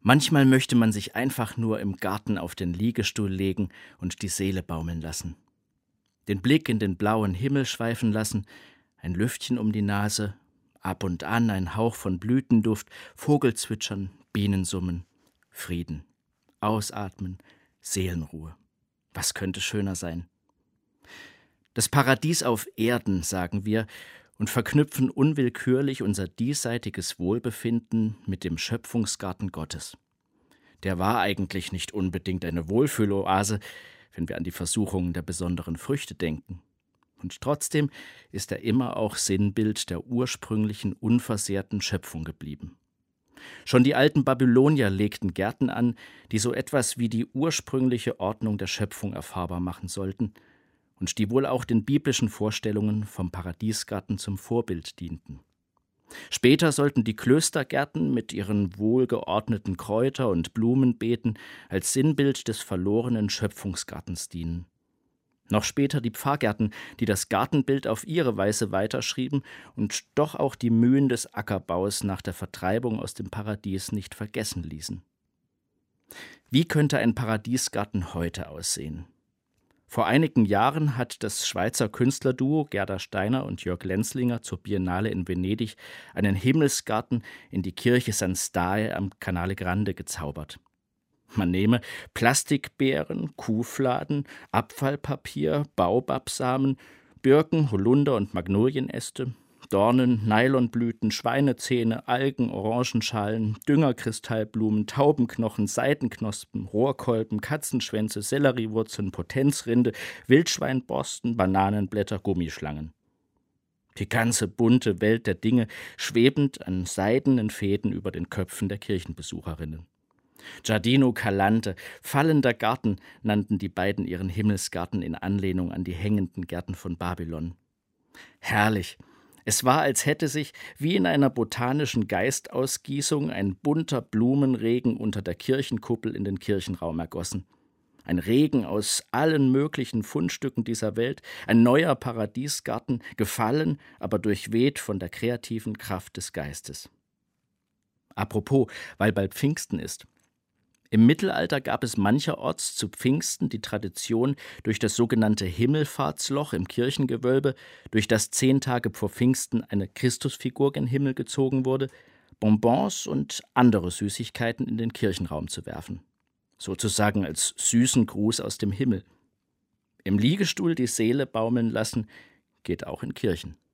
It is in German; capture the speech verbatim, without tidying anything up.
Manchmal möchte man sich einfach nur im Garten auf den Liegestuhl legen und die Seele baumeln lassen. Den Blick in den blauen Himmel schweifen lassen, ein Lüftchen um die Nase, ab und an ein Hauch von Blütenduft, Vogelzwitschern, Bienensummen, Frieden. Ausatmen, Seelenruhe. Was könnte schöner sein? Das Paradies auf Erden, sagen wir, und verknüpfen unwillkürlich unser diesseitiges Wohlbefinden mit dem Schöpfungsgarten Gottes. Der war eigentlich nicht unbedingt eine Wohlfühloase, wenn wir an die Versuchungen der besonderen Früchte denken. Und trotzdem ist er immer auch Sinnbild der ursprünglichen, unversehrten Schöpfung geblieben. Schon die alten Babylonier legten Gärten an, die so etwas wie die ursprüngliche Ordnung der Schöpfung erfahrbar machen sollten und die wohl auch den biblischen Vorstellungen vom Paradiesgarten zum Vorbild dienten. Später sollten die Klöstergärten mit ihren wohlgeordneten Kräuter- und Blumenbeeten als Sinnbild des verlorenen Schöpfungsgartens dienen. Noch später die Pfarrgärten, die das Gartenbild auf ihre Weise weiterschrieben und doch auch die Mühen des Ackerbaus nach der Vertreibung aus dem Paradies nicht vergessen ließen. Wie könnte ein Paradiesgarten heute aussehen? Vor einigen Jahren hat das Schweizer Künstlerduo Gerda Steiner und Jörg Lenzlinger zur Biennale in Venedig einen Himmelsgarten in die Kirche San Stae am Canale Grande gezaubert. Man nehme Plastikbeeren, Kuhfladen, Abfallpapier, Baobabsamen, Birken, Holunder- und Magnolienäste, Dornen, Nylonblüten, Schweinezähne, Algen, Orangenschalen, Düngerkristallblumen, Taubenknochen, Seitenknospen, Rohrkolben, Katzenschwänze, Selleriewurzeln, Potenzrinde, Wildschweinborsten, Bananenblätter, Gummischlangen. Die ganze bunte Welt der Dinge schwebend an seidenen Fäden über den Köpfen der Kirchenbesucherinnen. Giardino Calante, fallender Garten, nannten die beiden ihren Himmelsgarten in Anlehnung an die hängenden Gärten von Babylon. Herrlich! Es war, als hätte sich, wie in einer botanischen Geistausgießung, ein bunter Blumenregen unter der Kirchenkuppel in den Kirchenraum ergossen. Ein Regen aus allen möglichen Fundstücken dieser Welt, ein neuer Paradiesgarten, gefallen, aber durchweht von der kreativen Kraft des Geistes. Apropos, weil bald Pfingsten ist. Im Mittelalter gab es mancherorts zu Pfingsten die Tradition, durch das sogenannte Himmelfahrtsloch im Kirchengewölbe, durch das zehn Tage vor Pfingsten eine Christusfigur gen Himmel gezogen wurde, Bonbons und andere Süßigkeiten in den Kirchenraum zu werfen. Sozusagen als süßen Gruß aus dem Himmel. Im Liegestuhl die Seele baumeln lassen, geht auch in Kirchen.